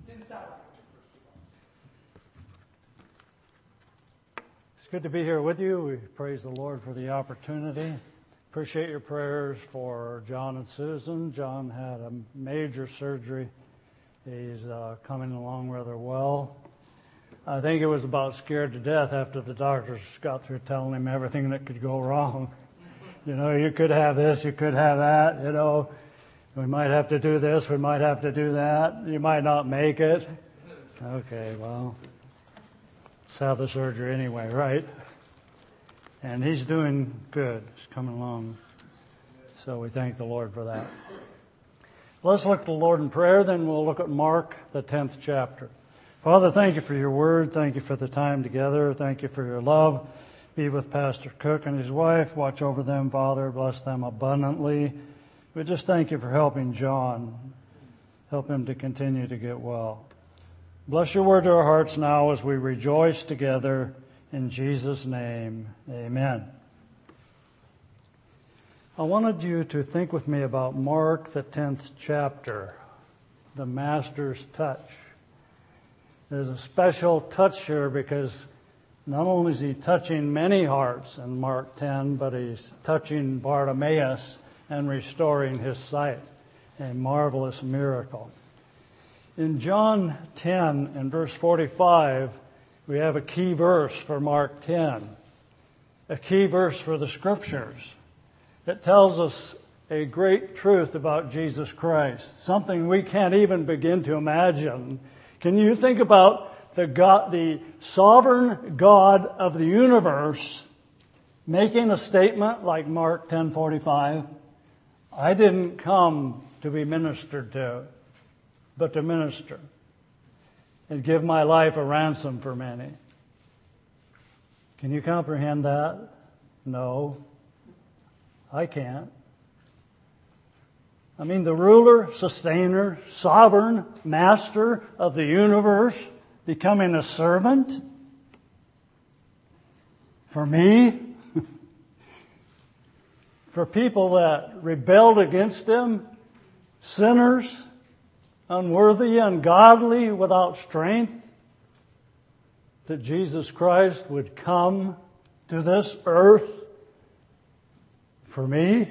It's good to be here with you. We praise the Lord for the opportunity. Appreciate your prayers for John and Susan. John had a major surgery. He's coming along rather well. I think he was about scared to death after the doctors got through telling him everything that could go wrong. You know, you could have this, you could have that, you know. We might have to do this, we might have to do that. You might not make it. Okay, well, let's have the surgery anyway, right? And he's doing good. He's coming along. So we thank the Lord for that. Let's look to the Lord in prayer, then we'll look at Mark, the 10th chapter. Father, thank you for your word. Thank you for the time together. Thank you for your love. Be with Pastor Cook and his wife. Watch over them, Father. Bless them abundantly. We just thank you for helping John. Help him to continue to get well. Bless your word to our hearts now as we rejoice together. In Jesus' name, amen. I wanted you to think with me about Mark, the 10th chapter, the Master's touch. There's a special touch here because not only is he touching many hearts in Mark 10, but he's touching Bartimaeus and restoring his sight. A marvelous miracle. In John 10 and verse 45, we have a key verse for Mark 10, a key verse for the Scriptures. It tells us a great truth about Jesus Christ, something we can't even begin to imagine. Can you think about the sovereign God of the universe making a statement like Mark 10:45? I didn't come to be ministered to, but to minister and give my life a ransom for many. Can you comprehend that? No, I can't. I mean, the ruler, sustainer, sovereign, master of the universe becoming a servant for me, for people that rebelled against him, sinners, unworthy, ungodly, without strength, that Jesus Christ would come to this earth for me.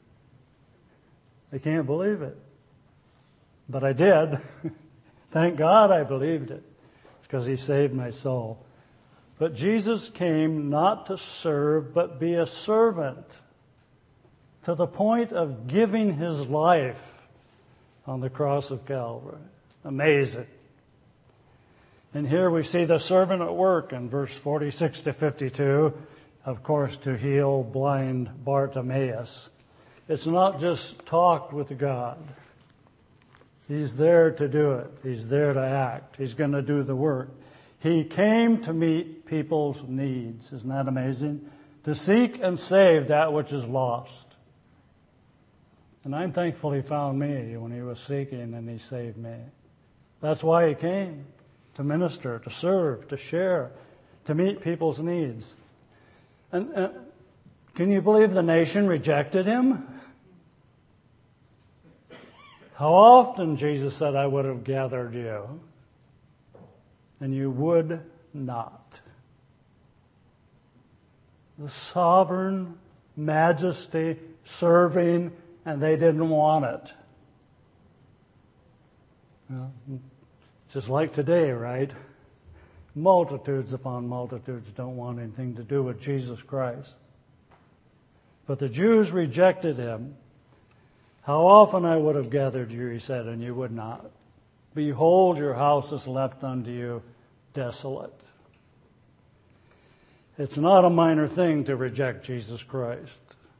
I can't believe it. But I did. Thank God I believed it, because he saved my soul. But Jesus came not to serve, but be a servant, to the point of giving his life on the cross of Calvary. Amazing. And here we see the servant at work in verse 46 to 52, of course, to heal blind Bartimaeus. It's not just talk with God. He's there to do it. He's there to act. He's going to do the work. He came to meet people's needs. Isn't that amazing? To seek and save that which is lost. And I'm thankful he found me when he was seeking, and he saved me. That's why he came, to minister, to serve, to share, to meet people's needs. And can you believe the nation rejected him? How often, Jesus said, I would have gathered you, and you would not. The sovereign majesty, serving, and they didn't want it. Well, just like today, right? Multitudes upon multitudes don't want anything to do with Jesus Christ. But the Jews rejected him. How often I would have gathered you, he said, and you would not. Behold, your house is left unto you desolate. It's not a minor thing to reject Jesus Christ.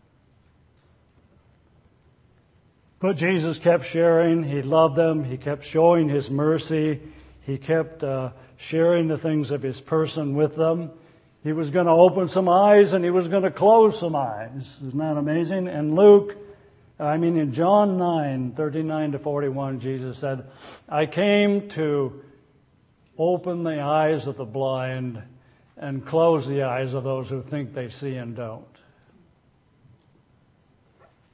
But Jesus kept sharing. He loved them. He kept showing his mercy. He kept sharing the things of his person with them. He was going to open some eyes and he was going to close some eyes. Isn't that amazing? And in John 9:39 to 41, Jesus said, I came to open the eyes of the blind and close the eyes of those who think they see and don't.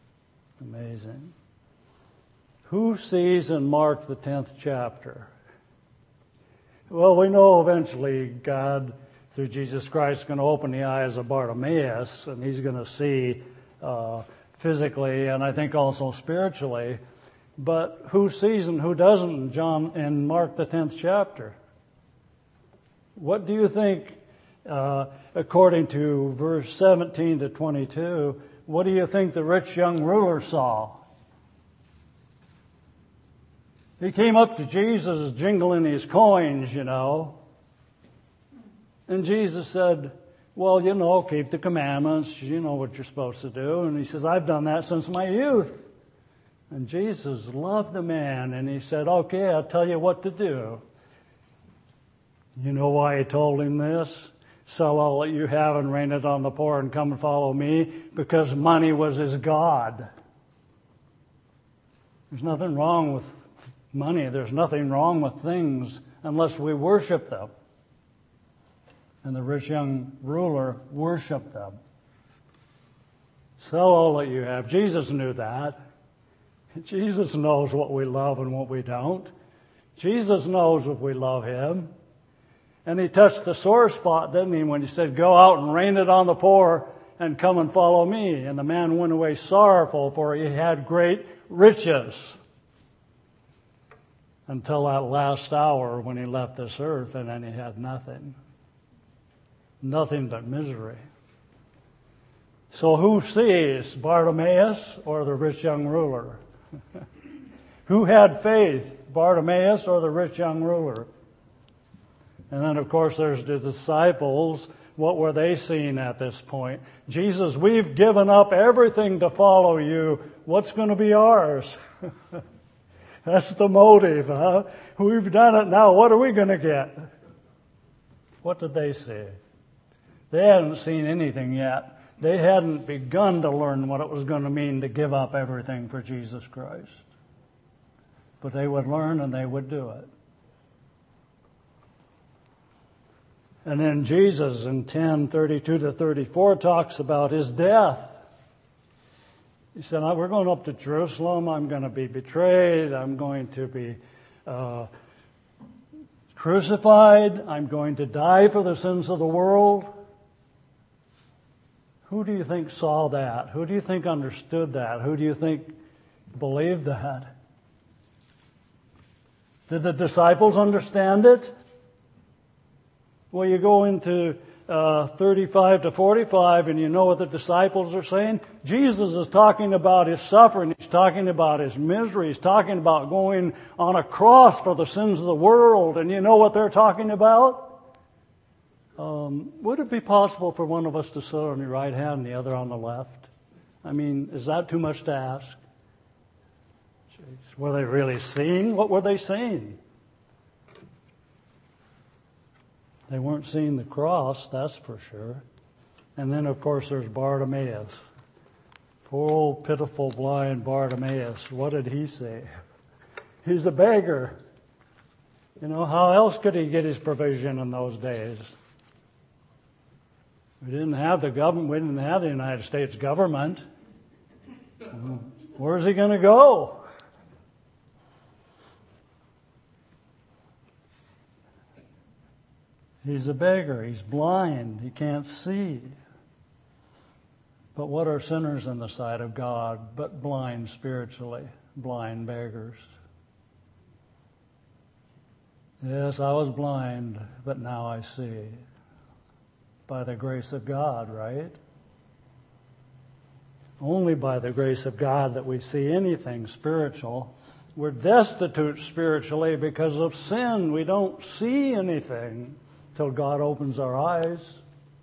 Amazing. Who sees in Mark the 10th chapter Well, we know eventually God, through Jesus Christ, is going to open the eyes of Bartimaeus, and he's going to see physically and I think also spiritually. But who sees and who doesn't in Mark the 10th chapter? What do you think, according to verse 17 to 22, what do you think the rich young ruler saw? He came up to Jesus jingling his coins, and Jesus said, well, keep the commandments, you know what you're supposed to do. And he says, I've done that since my youth. And Jesus loved the man, and he said, okay, I'll tell you what to do. You know why he told him this? Sell all that you have and rain it on the poor and come and follow me, because money was his God. There's nothing wrong with money. There's nothing wrong with things unless we worship them. And the rich young ruler worshiped them. Sell all that you have. Jesus knew that. Jesus knows what we love and what we don't. Jesus knows if we love him. And he touched the sore spot, didn't he, when he said, go out and rain it on the poor and come and follow me. And the man went away sorrowful, for he had great riches. Until that last hour when he left this earth, and then he had nothing. Nothing but misery. So who sees, Bartimaeus or the rich young ruler? Who had faith, Bartimaeus or the rich young ruler? And then, of course, there's the disciples. What were they seeing at this point? Jesus, we've given up everything to follow you. What's going to be ours? That's the motive, huh? We've done it now. What are we going to get? What did they see? They hadn't seen anything yet. They hadn't begun to learn what it was going to mean to give up everything for Jesus Christ. But they would learn and they would do it. And then Jesus in 10:32 to 34 talks about his death. He said, we're going up to Jerusalem. I'm going to be betrayed. I'm going to be crucified. I'm going to die for the sins of the world. Who do you think saw that? Who do you think understood that? Who do you think believed that? Did the disciples understand it? Well, you go into 35 to 45 and you know what the disciples are saying. Jesus is talking about his suffering. He's talking about his misery. He's talking about going on a cross for the sins of the world. And you know what they're talking about? Would it be possible for one of us to sit on the right hand and the other on the left? I mean, is that too much to ask? Jeez, were they really seeing? What were they seeing? They weren't seeing the cross, that's for sure. And then, of course, there's Bartimaeus. Poor old pitiful blind Bartimaeus. What did he say? He's a beggar. How else could he get his provision in those days? We didn't have the government. We didn't have the United States government. Where's he going to go? He's a beggar. He's blind. He can't see. But what are sinners in the sight of God but blind spiritually, blind beggars? Yes, I was blind, but now I see. By the grace of God, right? Only by the grace of God that we see anything spiritual. We're destitute spiritually because of sin. We don't see anything till God opens our eyes.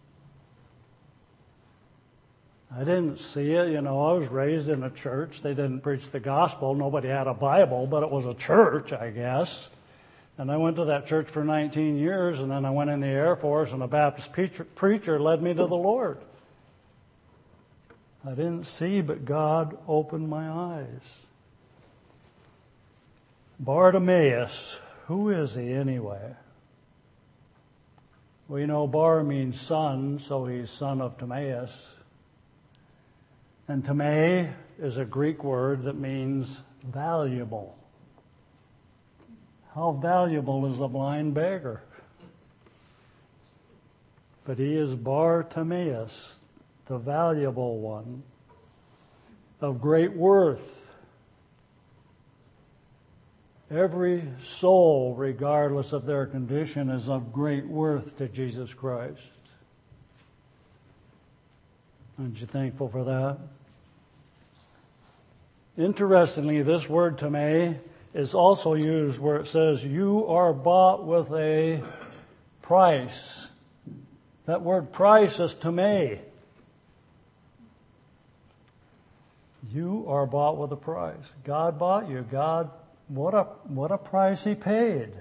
I didn't see it. I was raised in a church. They didn't preach the gospel. Nobody had a Bible, but it was a church, I guess. And I went to that church for 19 years, and then I went in the Air Force, and a Baptist preacher led me to the Lord. I didn't see, but God opened my eyes. Bartimaeus, who is he anyway? Well, Bar means son, so he's son of Timaeus. And Timei is a Greek word that means valuable. How valuable is a blind beggar? But he is Bartimaeus, the valuable one, of great worth. Every soul, regardless of their condition, is of great worth to Jesus Christ. Aren't you thankful for that? Interestingly, this word "tamei" is also used where it says, you are bought with a price. That word price is "tamei." You are bought with a price. God bought you. God, what a price He paid.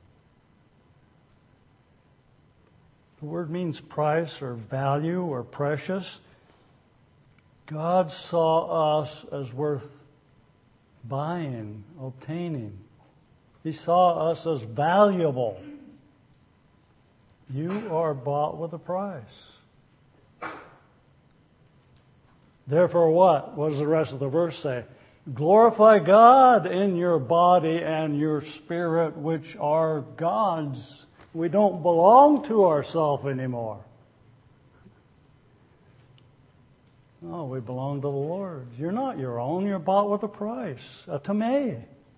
The word means price or value or precious. God saw us as worth buying, obtaining. He saw us as valuable. You are bought with a price. Therefore what? What does the rest of the verse say? Glorify God in your body and your spirit, which are God's. We don't belong to ourselves anymore. No, we belong to the Lord. You're not your own. You're bought with a price, a tamei.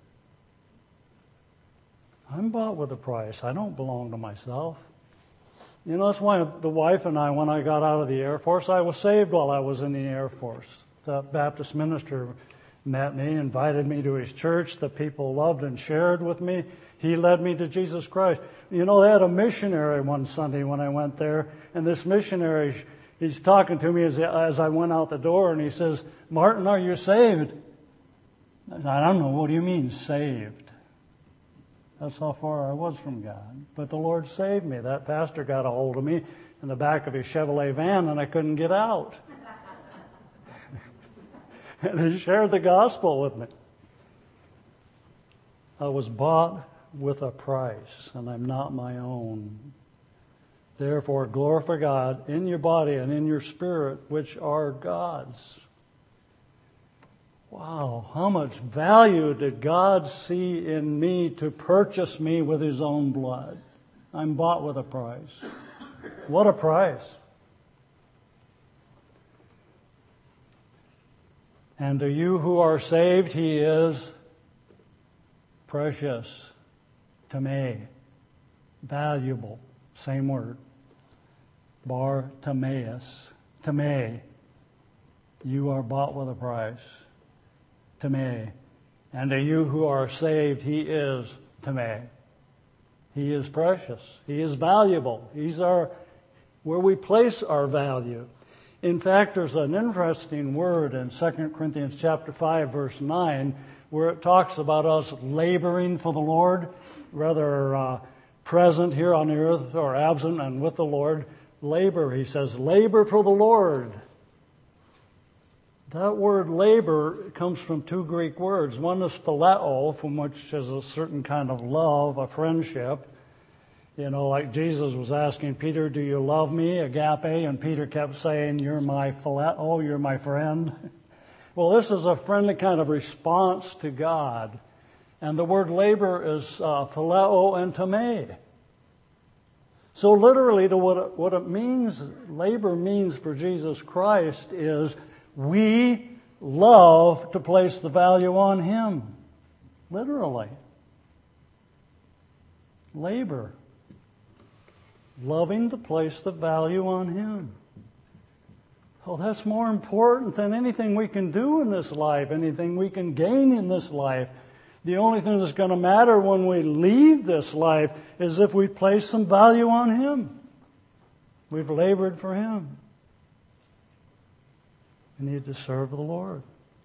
I'm bought with a price. I don't belong to myself. You know, that's why the wife and I, when I got out of the Air Force, I was saved while I was in the Air Force. The Baptist minister met me, invited me to his church. The people loved and shared with me. He led me to Jesus Christ. You know, they had a missionary one Sunday when I went there, and this missionary, he's talking to me as I went out the door, and he says, Martin, are you saved? I don't know, what do you mean, saved? That's how far I was from God. But the Lord saved me. That pastor got a hold of me in the back of his Chevrolet van, and I couldn't get out. And he shared the gospel with me. I was bought with a price, and I'm not my own. Therefore, glorify God in your body and in your spirit, which are God's. Wow, how much value did God see in me to purchase me with His own blood? I'm bought with a price. What a price. And to you who are saved, He is precious, tamei, valuable, same word. Bartimaeus, tamei, you are bought with a price. Tamei. And to you who are saved, He is tamei. He is precious. He is valuable. He's where we place our value. In fact, there's an interesting word in 2 Corinthians chapter 5, verse 9, where it talks about us laboring for the Lord, whether present here on the earth or absent and with the Lord. Labor, he says, labor for the Lord. That word labor comes from two Greek words. One is phileo, from which is a certain kind of love, a friendship. You know, like Jesus was asking Peter, do you love me, agape? And Peter kept saying, you're my phileo, you're my friend. Well, this is a friendly kind of response to God. And the word labor is phileo and tamei. So literally, to what it means, labor means for Jesus Christ is we love to place the value on Him. Literally. Labor. Loving to place the value on Him. Oh, that's more important than anything we can do in this life, anything we can gain in this life. The only thing that's going to matter when we leave this life is if we place some value on Him. We've labored for Him. We need to serve the Lord.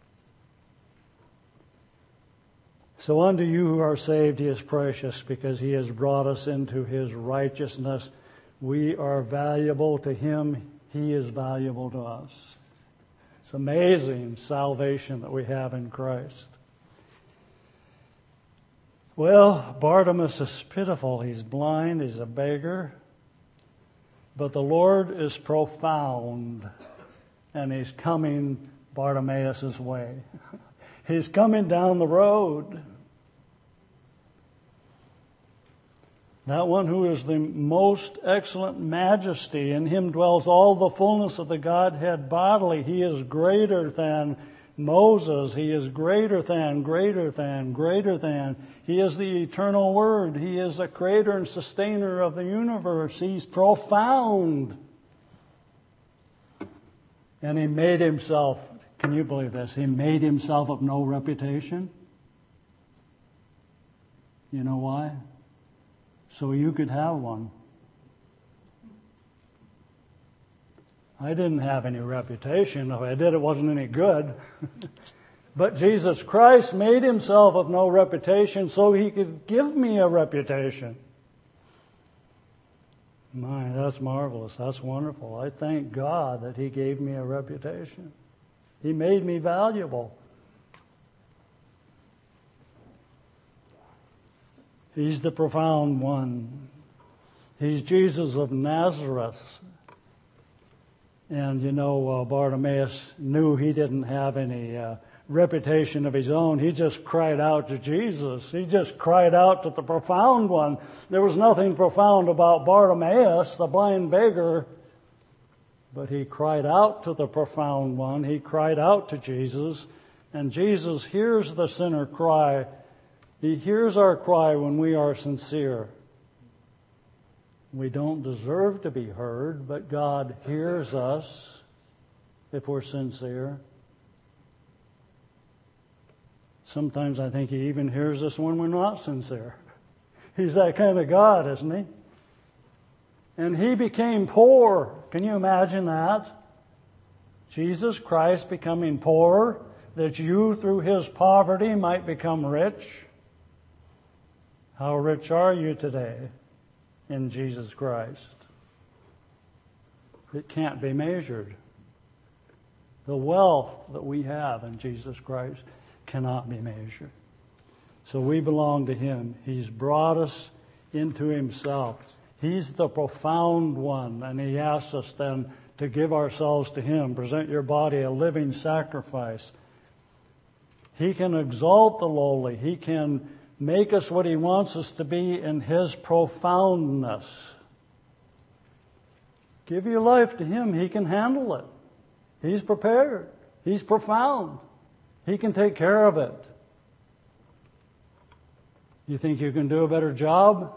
So unto you who are saved, He is precious because He has brought us into His righteousness. We are valuable to Him. He is valuable to us. It's amazing salvation that we have in Christ. Well, Bartimaeus is pitiful. He's blind. He's a beggar. But the Lord is profound. And He's coming Bartimaeus' way. He's coming down the road. That one who is the most excellent majesty. In him dwells all the fullness of the Godhead bodily. He is greater than Moses. He is greater than. He is the eternal Word. He is the creator and sustainer of the universe. He's profound. And he made himself, can you believe this? He made himself of no reputation. You know why? So you could have one. I didn't have any reputation. If I did, it wasn't any good. But Jesus Christ made himself of no reputation so he could give me a reputation. My, that's marvelous. That's wonderful. I thank God that he gave me a reputation. He made me valuable. He's the profound one. He's Jesus of Nazareth. And you know, Bartimaeus knew he didn't have any reputation of his own. He just cried out to Jesus. He just cried out to the profound one. There was nothing profound about Bartimaeus, the blind beggar, but he cried out to the profound one. He cried out to Jesus, and Jesus hears the sinner cry. He hears our cry when we are sincere. We don't deserve to be heard, but God hears us if we're sincere. Sometimes I think he even hears us when we're not sincere. He's that kind of God, isn't he? And he became poor. Can you imagine that? Jesus Christ becoming poor, that you through his poverty might become rich. How rich are you today in Jesus Christ? It can't be measured. The wealth that we have in Jesus Christ cannot be measured. So we belong to him. He's brought us into himself. He's the profound one, and he asks us then to give ourselves to him. Present your body a living sacrifice. He can exalt the lowly. He can make us what he wants us to be in his profoundness. Give your life to him. He can handle it. He's prepared. He's profound. He can take care of it. You think you can do a better job?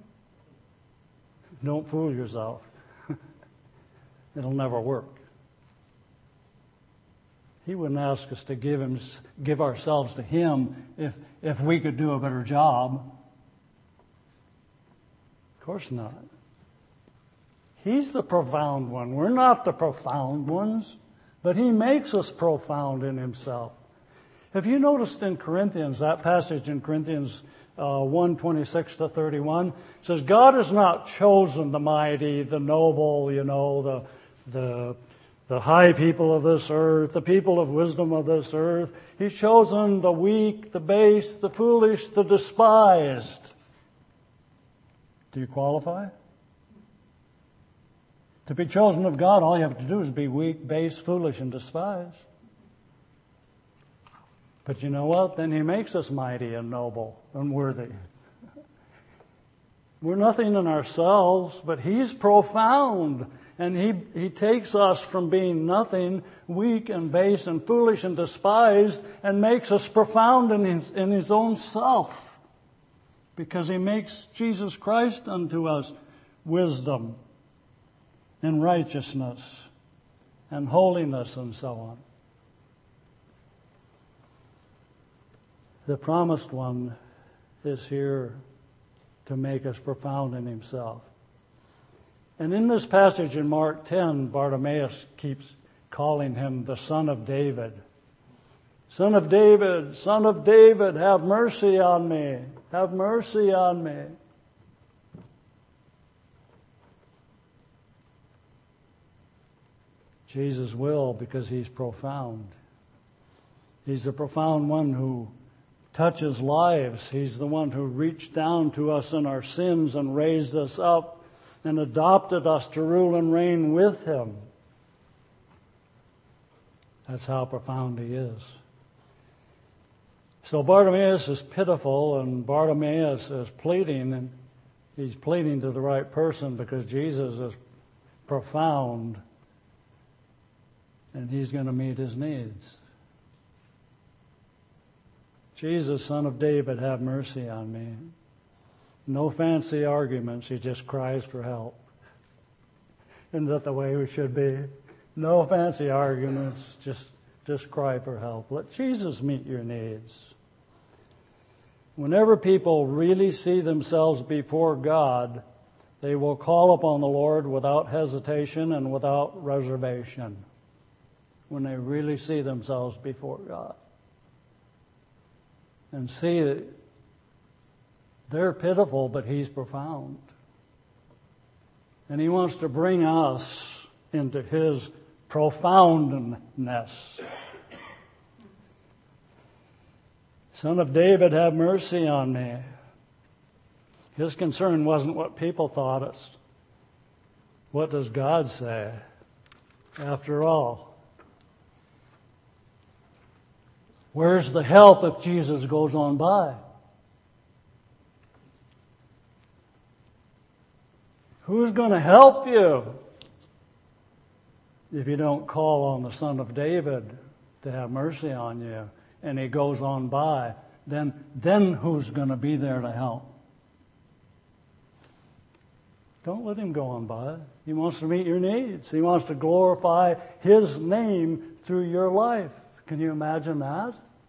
Don't fool yourself. It'll never work. He wouldn't ask us to give ourselves to him if we could do a better job. Of course not. He's the profound one. We're not the profound ones, but he makes us profound in himself. Have you noticed in Corinthians, that passage in Corinthians 1:26-31, says, God has not chosen the mighty, the noble, the high people of this earth, the people of wisdom of this earth. He's chosen the weak, the base, the foolish, the despised. Do you qualify? To be chosen of God, all you have to do is be weak, base, foolish, and despised. But you know what? Then he makes us mighty and noble and worthy. We're nothing in ourselves, but he's profound. And he takes us from being nothing, weak and base and foolish and despised, and makes us profound in his own self. Because he makes Jesus Christ unto us wisdom and righteousness and holiness and so on. The promised one is here to make us profound in himself. And in this passage in Mark 10, Bartimaeus keeps calling him the Son of David. Son of David, Son of David, have mercy on me. Have mercy on me. Jesus will, because he's profound. He's the profound one who touches lives. He's the one who reached down to us in our sins and raised us up and adopted us to rule and reign with him. That's how profound he is. So Bartimaeus is pitiful, and Bartimaeus is pleading, and He's pleading to the right person because Jesus is profound and he's going to meet his needs. Jesus, Son of David, have mercy on me. No fancy arguments. He just cries for help. Isn't that the way we should be? No fancy arguments. Just cry for help. Let Jesus meet your needs. Whenever people really see themselves before God, they will call upon the Lord without hesitation and without reservation. When they really see themselves before God. And see that they're pitiful, but he's profound. And he wants to bring us into his profoundness. Son of David, have mercy on me. His concern wasn't what people thought. It's what does God say? After all, where's the help if Jesus goes on by? Who's going to help you if you don't call on the Son of David to have mercy on you and he goes on by? Then who's going to be there to help? Don't let him go on by. He wants to meet your needs. He wants to glorify his name through your life. Can you imagine that?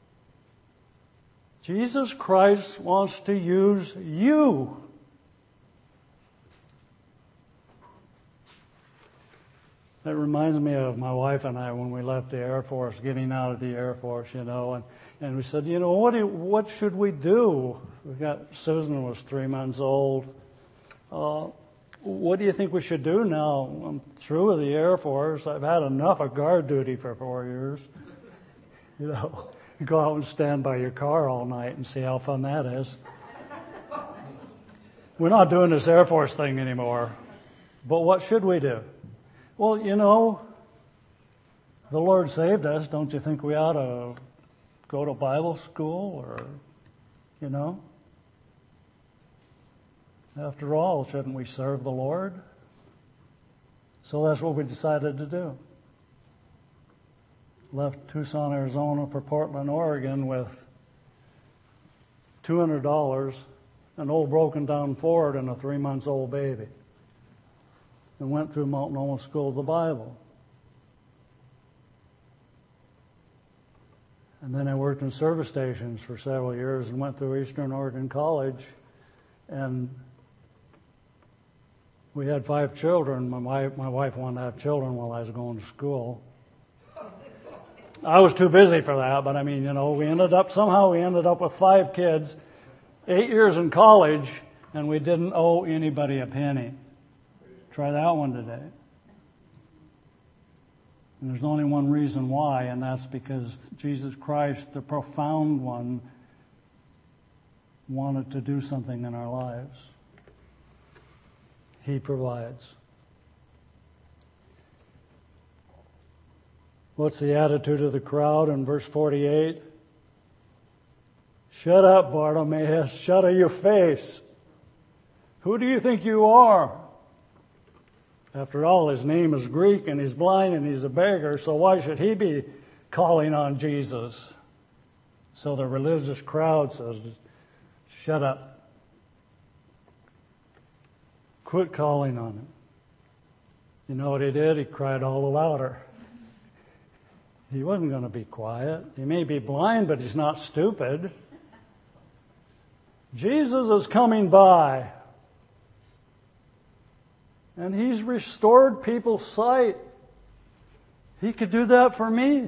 Jesus Christ wants to use you. That reminds me of my wife and I when we left the Air Force, getting out of the Air Force, and we said, what should we do? Susan was 3 months old. What do you think we should do now? I'm through with the Air Force. I've had enough of guard duty for 4 years. You go out and stand by your car all night and see how fun that is. We're not doing this Air Force thing anymore. But what should we do? Well, the Lord saved us. Don't you think we ought to go to Bible school or, After all, shouldn't we serve the Lord? So that's what we decided to do. Left Tucson, Arizona for Portland, Oregon with $200, an old broken down Ford, and a 3-month-old baby. And went through Multnomah School of the Bible. And then I worked in service stations for several years and went through Eastern Oregon College. And we had 5 children. My wife wanted to have children while I was going to school. I was too busy for that, but we ended up with 5 kids, 8 years in college, and we didn't owe anybody a penny. Try that one today. And there's only one reason why, and that's because Jesus Christ, the profound one, wanted to do something in our lives. He provides. What's the attitude of the crowd in verse 48? Shut up, Bartimaeus. Shut your face. Who do you think you are? After all, his name is Greek, and he's blind, and he's a beggar, so why should he be calling on Jesus? So the religious crowd says, shut up. Quit calling on him. You know what he did? He cried all the louder. He wasn't going to be quiet. He may be blind, but he's not stupid. Jesus is coming by. And he's restored people's sight. He could do that for me.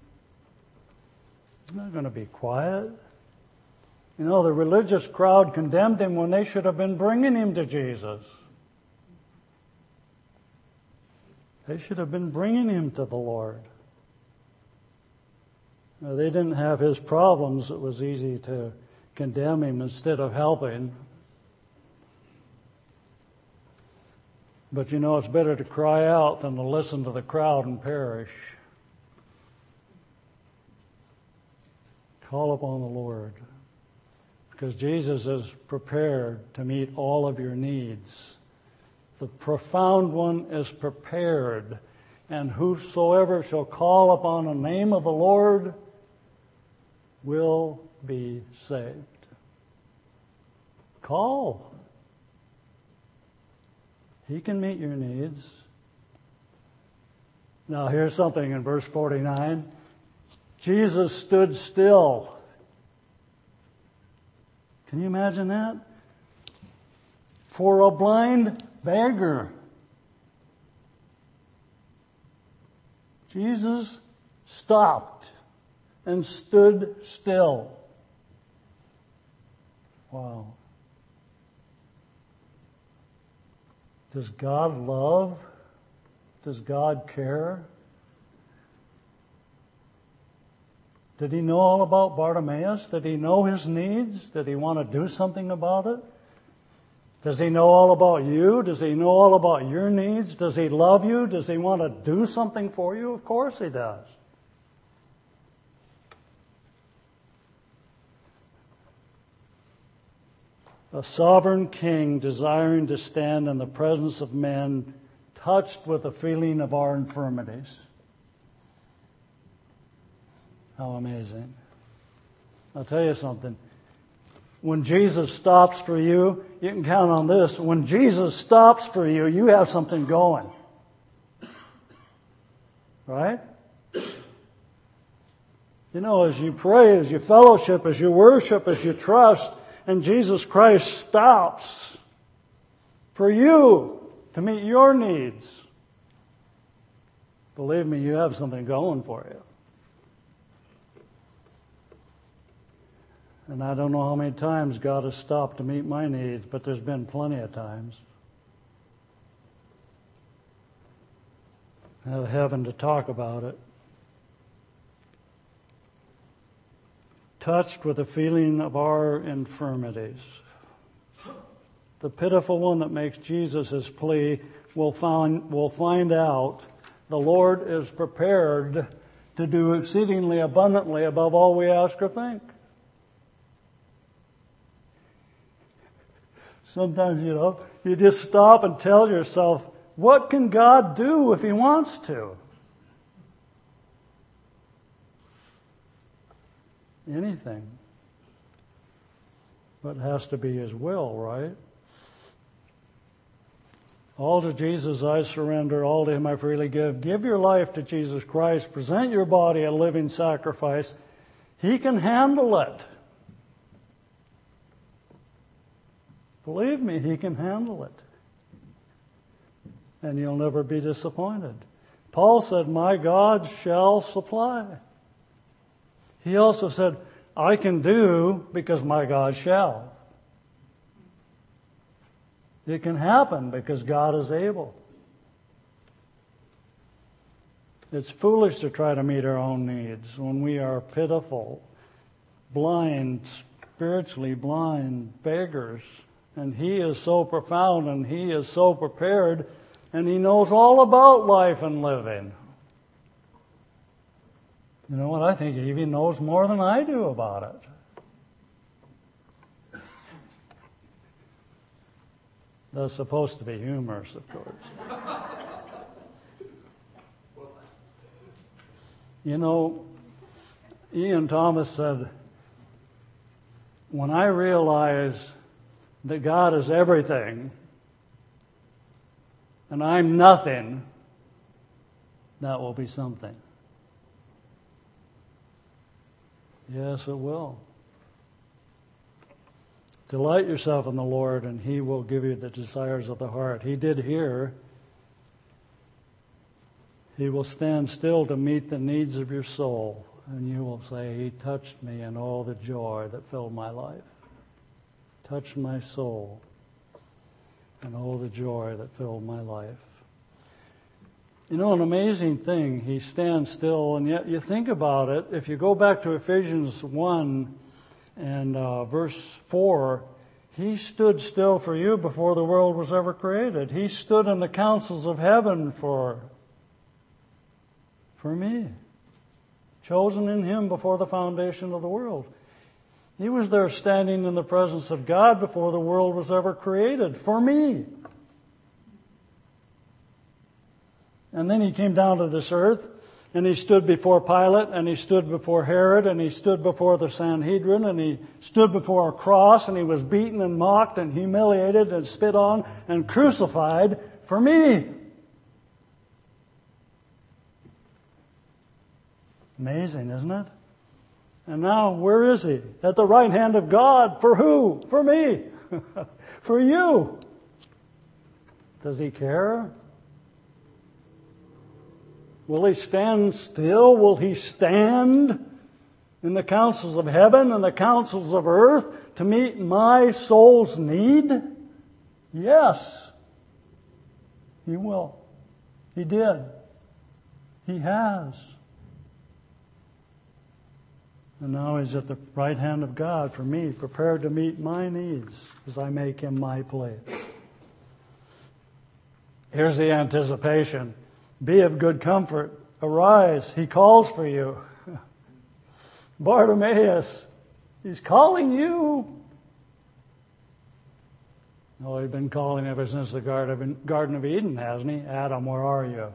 He's not going to be quiet. The religious crowd condemned him when they should have been bringing him to Jesus. They should have been bringing him to the Lord. They didn't have his problems. It was easy to condemn him instead of helping. But it's better to cry out than to listen to the crowd and perish. Call upon the Lord. Because Jesus is prepared to meet all of your needs. The profound one is prepared. And whosoever shall call upon the name of the Lord will be saved. Call. He can meet your needs. Now here's something in verse 49. Jesus stood still. Can you imagine that? For a blind beggar. Jesus stopped and stood still. Wow. Does God love? Does God care? Did he know all about Bartimaeus? Did he know his needs? Did he want to do something about it? Does he know all about you? Does he know all about your needs? Does he love you? Does he want to do something for you? Of course he does. A sovereign king desiring to stand in the presence of men, touched with the feeling of our infirmities. How amazing. I'll tell you something. When Jesus stops for you, you can count on this. When Jesus stops for you, you have something going. Right? You know, as you pray, as you fellowship, as you worship, as you trust, and Jesus Christ stops for you to meet your needs, believe me, you have something going for you. And I don't know how many times God has stopped to meet my needs, but there's been plenty of times. I have heaven to talk about it. Touched with the feeling of our infirmities. The pitiful one that makes Jesus his plea will find out the Lord is prepared to do exceedingly abundantly above all we ask or think. Sometimes, you just stop and tell yourself, what can God do if he wants to? Anything. But it has to be his will, right? All to Jesus I surrender, all to him I freely give. Give your life to Jesus Christ. Present your body a living sacrifice. He can handle it. Believe me, he can handle it. And you'll never be disappointed. Paul said, my God shall supply. He also said, I can do because my God shall. It can happen because God is able. It's foolish to try to meet our own needs when we are pitiful, blind, spiritually blind beggars. And he is so profound and he is so prepared and he knows all about life and living. You know what? I think he even knows more than I do about it. That's supposed to be humorous, of course. You know, Ian Thomas said, when I realize that God is everything and I'm nothing, that will be something. Yes, it will. Delight yourself in the Lord and he will give you the desires of the heart. He did here. He will stand still to meet the needs of your soul. And you will say, he touched me in all the joy that filled my life. Touched my soul and all the joy that filled my life. You know, an amazing thing, he stands still, and yet you think about it, if you go back to Ephesians 1 and verse 4, he stood still for you before the world was ever created. He stood in the councils of heaven for me, chosen in him before the foundation of the world. He was there standing in the presence of God before the world was ever created, for me. And then he came down to this earth, and he stood before Pilate, and he stood before Herod, and he stood before the Sanhedrin, and he stood before a cross, and he was beaten and mocked and humiliated and spit on and crucified for me. Amazing, isn't it? And now, where is he? At the right hand of God. For who? For me. For you. Does he care? Will he stand still? Will he stand in the councils of heaven and the councils of earth to meet my soul's need? Yes. He will. He did. He has. And now he's at the right hand of God for me, prepared to meet my needs as I make him my plate. Here's the anticipation. Be of good comfort. Arise. He calls for you. Bartimaeus, he's calling you. Oh, he's been calling ever since the Garden of Eden, hasn't he? Adam, where are you?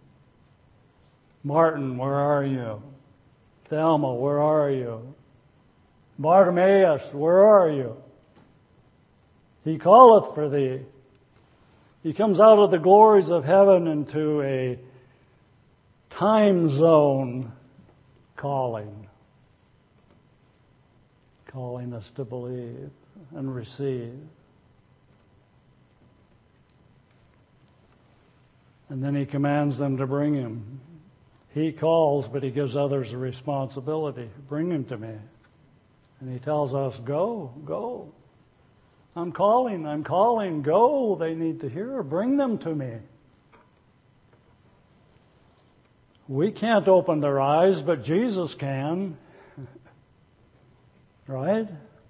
Martin, where are you? Thelma, where are you? Bartimaeus, where are you? He calleth for thee. He comes out of the glories of heaven into a time zone calling us to believe and receive. And then he commands them to bring him. He calls, but he gives others a responsibility. Bring him to me. And he tells us, go, go. I'm calling, go. They need to hear. Bring them to me. We can't open their eyes, but Jesus can. Right?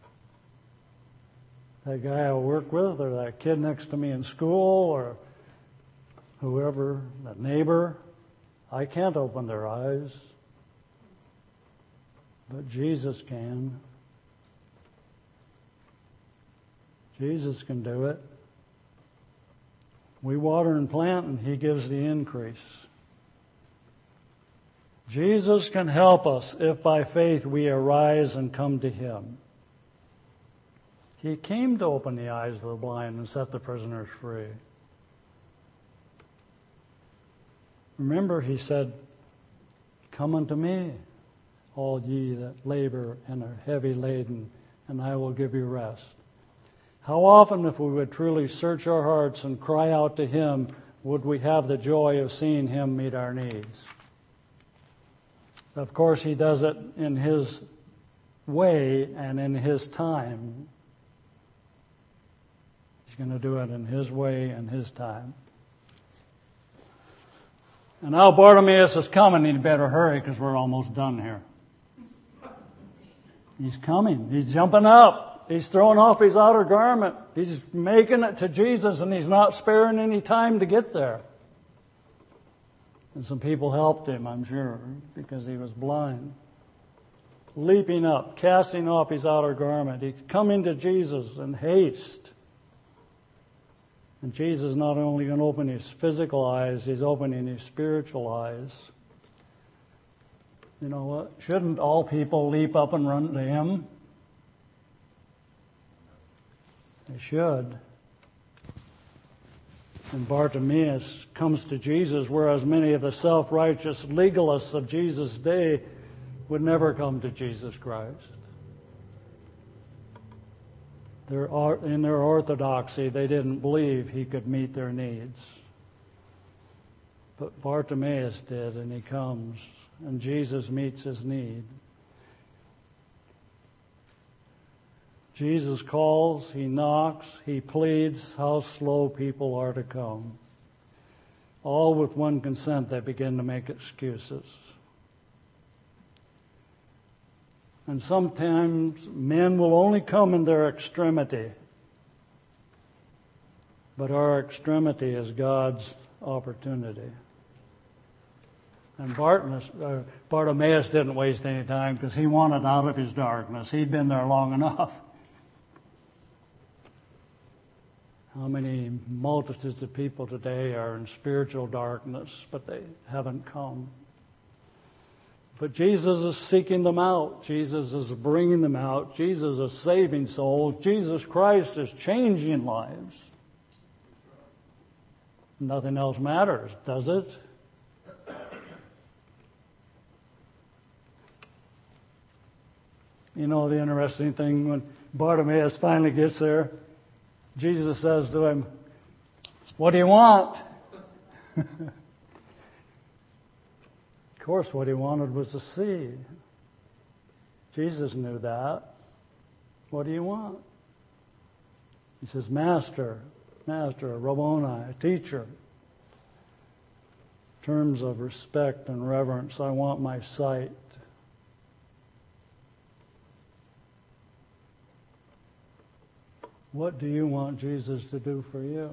That guy I work with, or that kid next to me in school, or whoever, that neighbor, I can't open their eyes, but Jesus can. Jesus can do it. We water and plant, and he gives the increase. Jesus can help us if by faith we arise and come to him. He came to open the eyes of the blind and set the prisoners free. Remember, he said, come unto me, all ye that labor and are heavy laden, and I will give you rest. How often, if we would truly search our hearts and cry out to him, would we have the joy of seeing him meet our needs? Of course, he does it in his way and in his time. He's going to do it in his way and his time. And now Bartimaeus is coming. He'd better hurry because we're almost done here. He's coming. He's jumping up. He's throwing off his outer garment. He's making it to Jesus, and he's not sparing any time to get there. And some people helped him, I'm sure, because he was blind. Leaping up, casting off his outer garment. He's coming to Jesus in haste. And Jesus is not only going to open his physical eyes, he's opening his spiritual eyes. You know what? Shouldn't all people leap up and run to him? They should. And Bartimaeus comes to Jesus, whereas many of the self-righteous legalists of Jesus' day would never come to Jesus Christ. In their orthodoxy, they didn't believe he could meet their needs. But Bartimaeus did, and he comes, and Jesus meets his need. Jesus calls, he knocks, he pleads. How slow people are to come. All with one consent, they begin to make excuses. And sometimes men will only come in their extremity. But our extremity is God's opportunity. And Bartimaeus didn't waste any time because he wanted out of his darkness. He'd been there long enough. How many multitudes of people today are in spiritual darkness, but they haven't come. But Jesus is seeking them out. Jesus is bringing them out. Jesus is saving souls. Jesus Christ is changing lives. Nothing else matters, does it? You know the interesting thing, when Bartimaeus finally gets there, Jesus says to him, "What do you want?" Of course, what he wanted was to see. Jesus knew that. What do you want? He says, Master, Rabboni, teacher. Terms of respect and reverence, I want my sight. What do you want Jesus to do for you?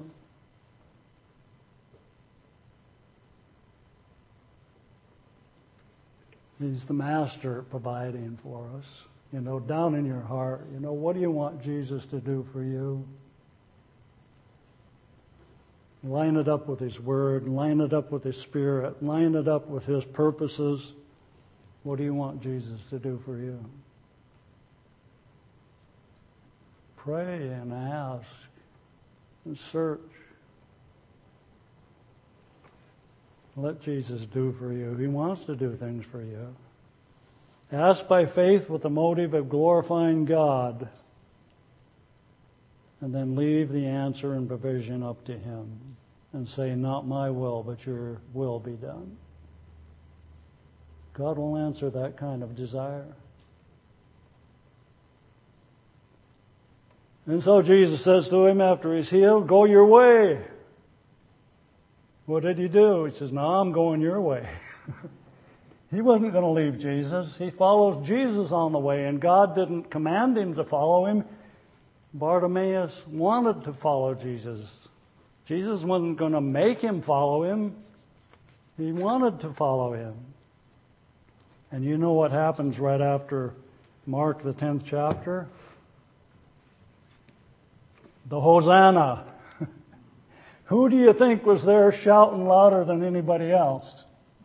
He's the master at providing for us. You know, down in your heart, you know, what do you want Jesus to do for you? Line it up with His Word, line it up with His Spirit, line it up with His purposes. What do you want Jesus to do for you? Pray and ask and search. Let Jesus do for you. He wants to do things for you. Ask by faith with the motive of glorifying God, and then leave the answer and provision up to Him and say, not my will, but your will be done. God will answer that kind of desire. And so Jesus says to him after he's healed, go your way. What did he do? He says, no, I'm going your way. He wasn't going to leave Jesus. He follows Jesus on the way, and God didn't command him to follow him. Bartimaeus wanted to follow Jesus. Jesus wasn't going to make him follow him. He wanted to follow him. And you know what happens right after Mark, the 10th chapter? The Hosanna. Who do you think was there shouting louder than anybody else?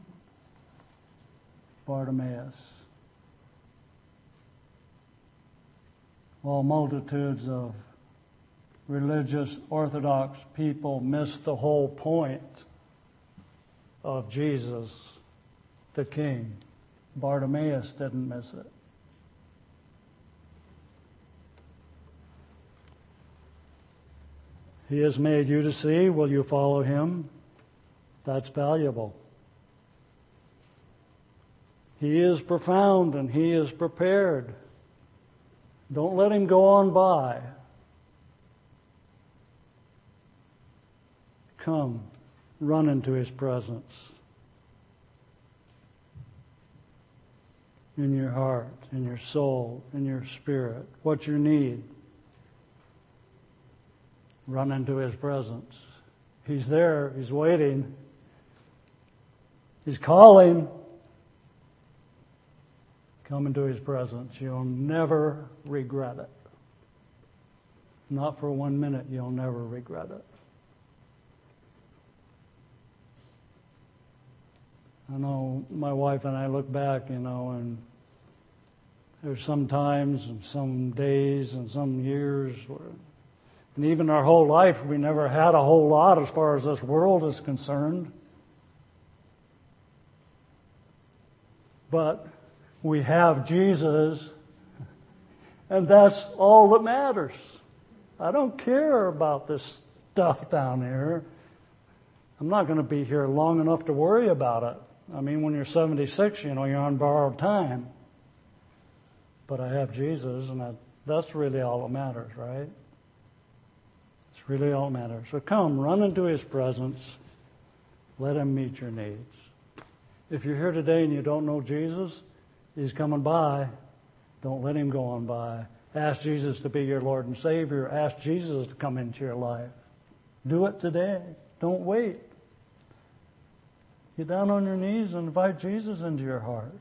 Bartimaeus. While multitudes of religious Orthodox people missed the whole point of Jesus, the King, Bartimaeus didn't miss it. He has made you to see. Will you follow him? That's valuable. He is profound and he is prepared. Don't let him go on by. Come, run into his presence. In your heart, in your soul, in your spirit. What's your need? Run into his presence. He's there. He's waiting. He's calling. Come into his presence. You'll never regret it. Not for 1 minute, you'll never regret it. I know my wife and I look back, and there's some times and some days and some years and even our whole life, we never had a whole lot as far as this world is concerned. But we have Jesus, and that's all that matters. I don't care about this stuff down here. I'm not going to be here long enough to worry about it. I mean, when you're 76, you're on borrowed time. But I have Jesus, and that's really all that matters, right? It's really all that matters. So come, run into his presence. Let him meet your needs. If you're here today and you don't know Jesus, he's coming by. Don't let him go on by. Ask Jesus to be your Lord and Savior. Ask Jesus to come into your life. Do it today. Don't wait. Get down on your knees and invite Jesus into your heart.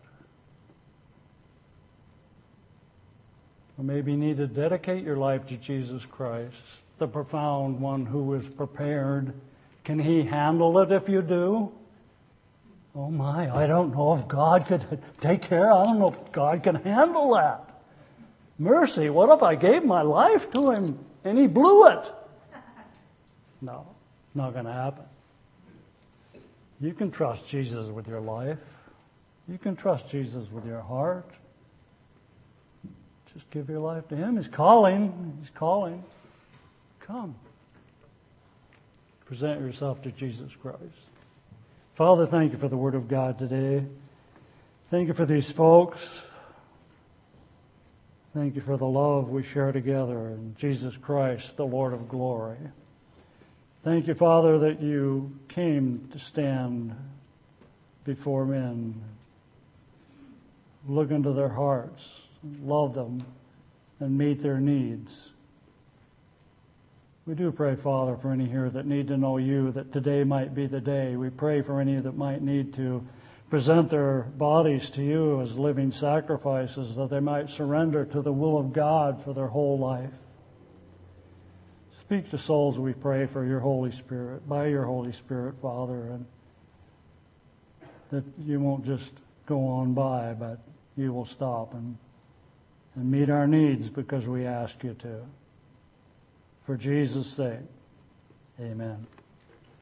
Or maybe you need to dedicate your life to Jesus Christ, the profound one who is prepared. Can He handle it if you do? Oh my, I don't know if God could take care. I don't know if God can handle that. Mercy, what if I gave my life to Him and He blew it? No, not going to happen. You can trust Jesus with your life. You can trust Jesus with your heart. Just give your life to Him. He's calling. He's calling. Come. Present yourself to Jesus Christ. Father, thank You for the Word of God today. Thank You for these folks. Thank You for the love we share together in Jesus Christ, the Lord of glory. Thank You, Father, that You came to stand before men, look into their hearts, love them, and meet their needs. We do pray, Father, for any here that need to know You, that today might be the day. We pray for any that might need to present their bodies to You as living sacrifices, that they might surrender to the will of God for their whole life. Speak to souls, we pray, for Your Holy Spirit, by Your Holy Spirit, Father, and that You won't just go on by, but You will stop and meet our needs because we ask You to. For Jesus' sake, amen.